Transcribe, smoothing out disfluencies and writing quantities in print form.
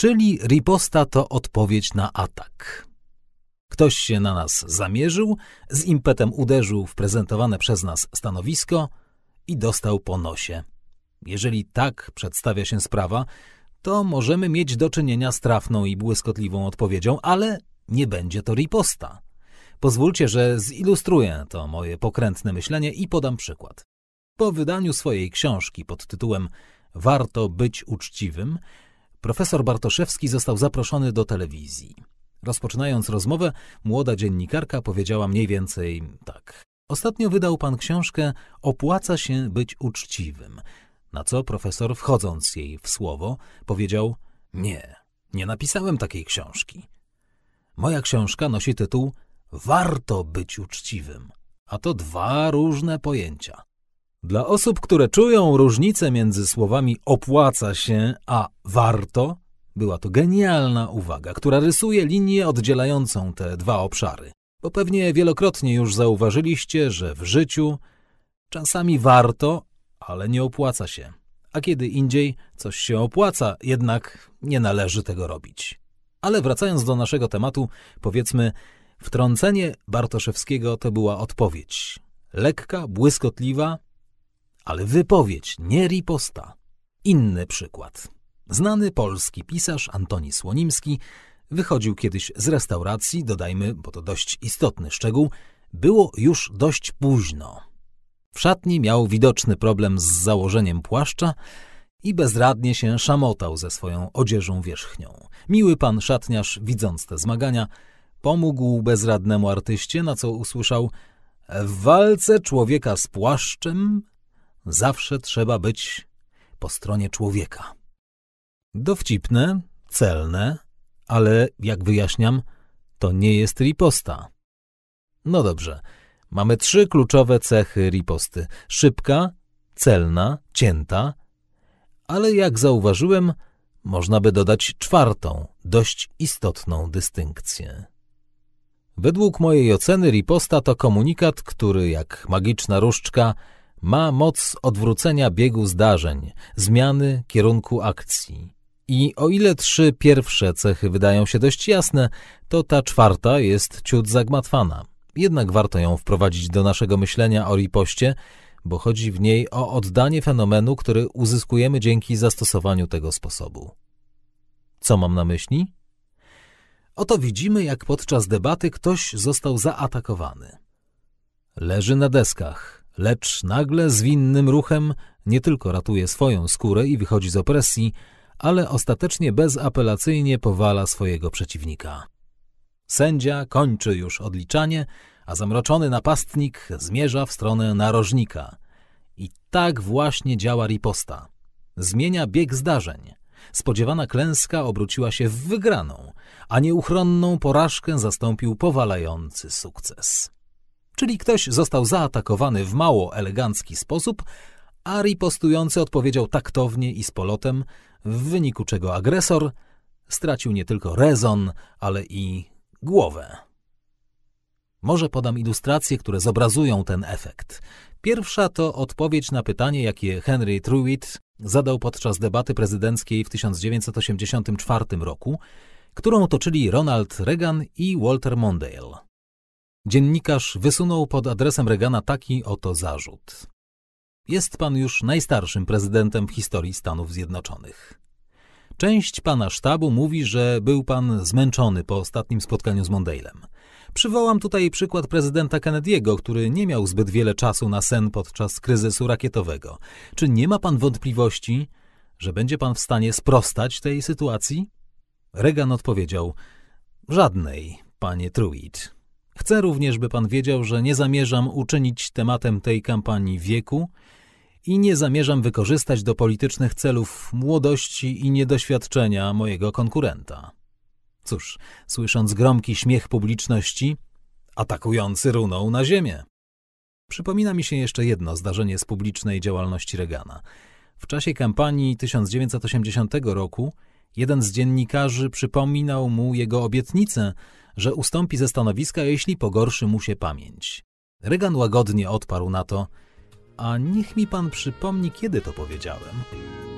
Czyli riposta to odpowiedź na atak. Ktoś się na nas zamierzył, z impetem uderzył w prezentowane przez nas stanowisko i dostał po nosie. Jeżeli tak przedstawia się sprawa, to możemy mieć do czynienia z trafną i błyskotliwą odpowiedzią, ale nie będzie to riposta. Pozwólcie, że zilustruję to moje pokrętne myślenie i podam przykład. Po wydaniu swojej książki pod tytułem „Warto być uczciwym” profesor Bartoszewski został zaproszony do telewizji. Rozpoczynając rozmowę, młoda dziennikarka powiedziała mniej więcej tak. Ostatnio wydał pan książkę „Opłaca się być uczciwym”, na co profesor, wchodząc jej w słowo, powiedział: nie napisałem takiej książki. Moja książka nosi tytuł „Warto być uczciwym”, a to dwa różne pojęcia. Dla osób, które czują różnicę między słowami „opłaca się” a „warto”, była to genialna uwaga, która rysuje linię oddzielającą te dwa obszary. Bo pewnie wielokrotnie już zauważyliście, że w życiu czasami warto, ale nie opłaca się. A kiedy indziej coś się opłaca, jednak nie należy tego robić. Ale wracając do naszego tematu, powiedzmy, wtrącenie Bartoszewskiego to była odpowiedź. Lekka, błyskotliwa, ale wypowiedź, nie riposta. Inny przykład. Znany polski pisarz Antoni Słonimski wychodził kiedyś z restauracji, dodajmy, bo to dość istotny szczegół, było już dość późno. W szatni miał widoczny problem z założeniem płaszcza i bezradnie się szamotał ze swoją odzieżą wierzchnią. Miły pan szatniarz, widząc te zmagania, pomógł bezradnemu artyście, na co usłyszał: w walce człowieka z płaszczem zawsze trzeba być po stronie człowieka. Dowcipne, celne, ale jak wyjaśniam, to nie jest riposta. No dobrze, mamy 3 kluczowe cechy riposty. Szybka, celna, cięta, ale jak zauważyłem, można by dodać 4., dość istotną dystynkcję. Według mojej oceny riposta to komunikat, który jak magiczna różdżka ma moc odwrócenia biegu zdarzeń, zmiany kierunku akcji. I o ile 3 pierwsze cechy wydają się dość jasne, to ta 4. jest ciut zagmatwana. Jednak warto ją wprowadzić do naszego myślenia o ripoście, bo chodzi w niej o oddanie fenomenu, który uzyskujemy dzięki zastosowaniu tego sposobu. Co mam na myśli? Oto widzimy, jak podczas debaty ktoś został zaatakowany. Leży na deskach, lecz nagle zwinnym ruchem nie tylko ratuje swoją skórę i wychodzi z opresji, ale ostatecznie bezapelacyjnie powala swojego przeciwnika. Sędzia kończy już odliczanie, a zamroczony napastnik zmierza w stronę narożnika. I tak właśnie działa riposta. Zmienia bieg zdarzeń. Spodziewana klęska obróciła się w wygraną, a nieuchronną porażkę zastąpił powalający sukces. Czyli ktoś został zaatakowany w mało elegancki sposób, a ripostujący odpowiedział taktownie i z polotem, w wyniku czego agresor stracił nie tylko rezon, ale i głowę. Może podam ilustracje, które zobrazują ten efekt. Pierwsza to odpowiedź na pytanie, jakie Henry Truitt zadał podczas debaty prezydenckiej w 1984 roku, którą toczyli Ronald Reagan i Walter Mondale. Dziennikarz wysunął pod adresem Reagana taki oto zarzut. Jest pan już najstarszym prezydentem w historii Stanów Zjednoczonych. Część pana sztabu mówi, że był pan zmęczony po ostatnim spotkaniu z Mondale'em. Przywołam tutaj przykład prezydenta Kennedy'ego, który nie miał zbyt wiele czasu na sen podczas kryzysu rakietowego. Czy nie ma pan wątpliwości, że będzie pan w stanie sprostać tej sytuacji? Reagan odpowiedział: żadnej, panie Truitt. Chcę również, by pan wiedział, że nie zamierzam uczynić tematem tej kampanii wieku i nie zamierzam wykorzystać do politycznych celów młodości i niedoświadczenia mojego konkurenta. Cóż, słysząc gromki śmiech publiczności, atakujący runął na ziemię. Przypomina mi się jeszcze jedno zdarzenie z publicznej działalności Reagana. W czasie kampanii 1980 roku jeden z dziennikarzy przypominał mu jego obietnicę, że ustąpi ze stanowiska, jeśli pogorszy mu się pamięć. Reagan łagodnie odparł na to: a niech mi pan przypomni, kiedy to powiedziałem.